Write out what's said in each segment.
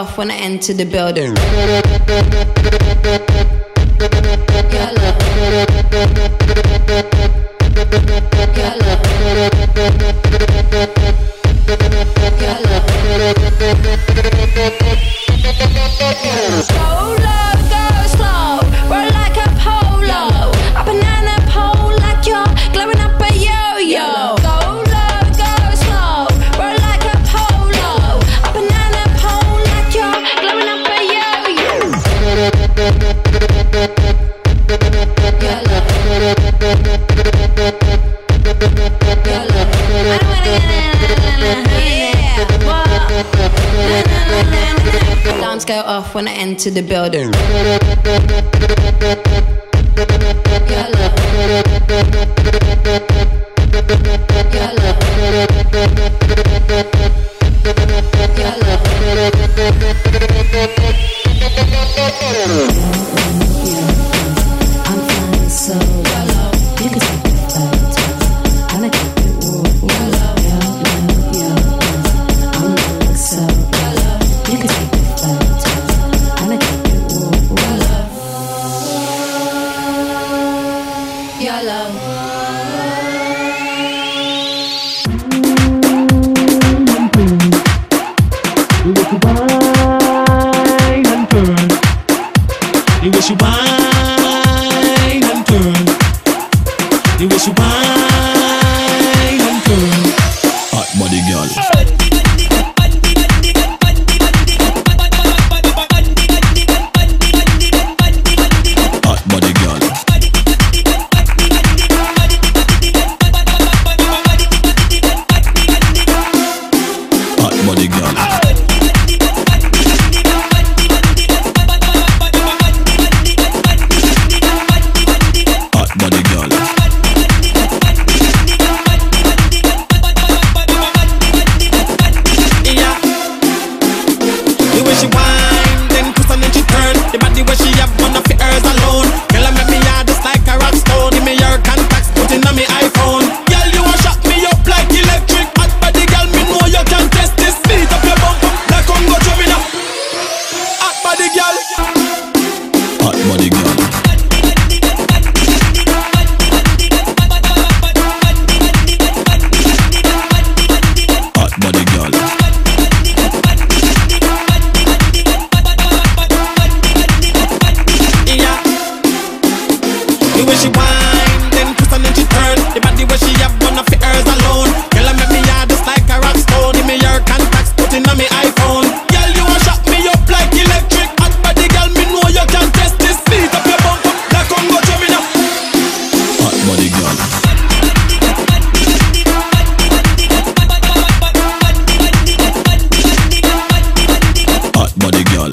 off when I enter the building. Go low, go slow, roll like a polo. A banana pole like you're glowing up a yo-yo. Go low, go slow, roll like a polo. A banana pole like you're glowing up a yo-yo. Alarms go off when I enter the building. I'm flying so low. You can take the photo. Wanna keep it warm. I'm gonna look so low. You can take the photo. Wanna keep it warm. YOLO. The way she whine and turn. The way she whine and turn. Hot body girl. Hot body girl. Hot body girl. She whine, then twist and then she turn. The body where she have one of the hers alone. Girl, I make me hard just like a rock stone. Give me your contacts, put in on me iPhone. Girl, you want shock me up like electric. Hot body girl, me know you can test this. Beat up your bum bum like Congo drumming up. Hot body girl. Hot body girl. Hot body girl. The way she whine, then twist and then she turn. The body where she have one of the hers alone. Girl, I make me hard just like a rock stone. Give me your contacts, put in on me iPhone. Girl, you want shock me up like electric. Hot body girl, me know you can test this. Beat up your bump up like Congo drumming up. Hot body girl. Hot body girl.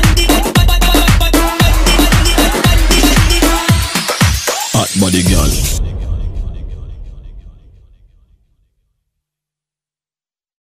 Hot body girl.